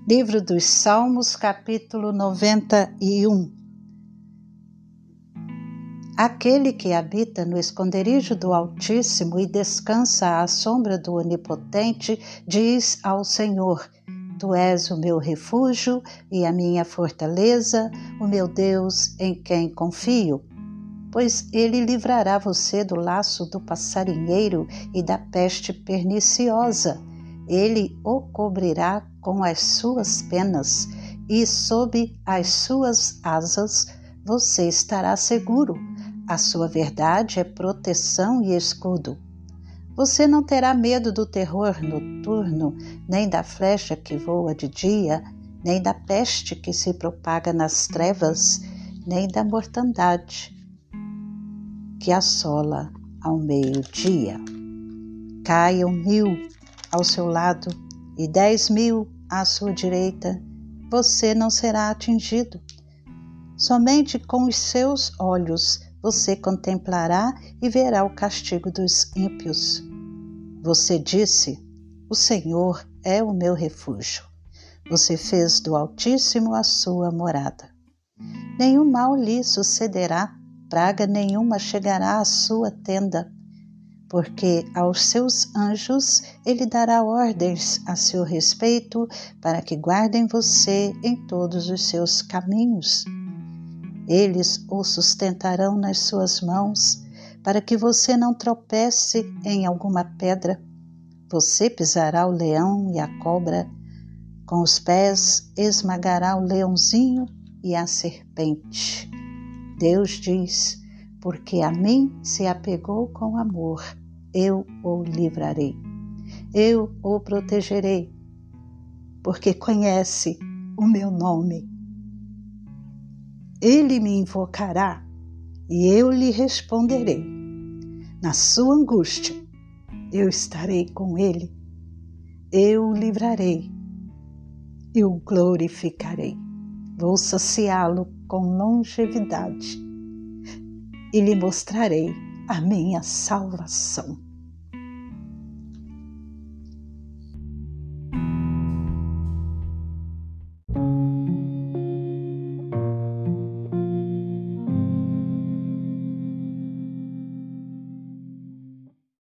Livro dos Salmos, capítulo 91. Aquele que habita no esconderijo do Altíssimo e descansa à sombra do Onipotente, diz ao Senhor: Tu és o meu refúgio e a minha fortaleza, o meu Deus em quem confio. Pois ele livrará você do laço do passarinheiro e da peste perniciosa. Ele o cobrirá com as suas penas, e sob as suas asas você estará seguro. A sua verdade é proteção e escudo. Você não terá medo do terror noturno, nem da flecha que voa de dia, nem da peste que se propaga nas trevas, nem da mortandade que assola ao meio-dia. Caiam 1000 ao seu lado e 10.000 à sua direita, você não será atingido. Somente com os seus olhos você contemplará e verá o castigo dos ímpios. Você disse: O Senhor é o meu refúgio. Você fez do Altíssimo a sua morada. Nenhum mal lhe sucederá, praga nenhuma chegará à sua tenda, porque aos seus anjos ele dará ordens a seu respeito para que guardem você em todos os seus caminhos. Eles o sustentarão nas suas mãos, para que você não tropece em alguma pedra. Você pisará o leão e a cobra, com os pés esmagará o leãozinho e a serpente. Deus diz: porque a mim se apegou com amor, eu o livrarei. Eu o protegerei, porque conhece o meu nome. Ele me invocará e eu lhe responderei. Na sua angústia, eu estarei com ele. Eu o livrarei e o glorificarei. Vou saciá-lo com longevidade e lhe mostrarei a minha salvação.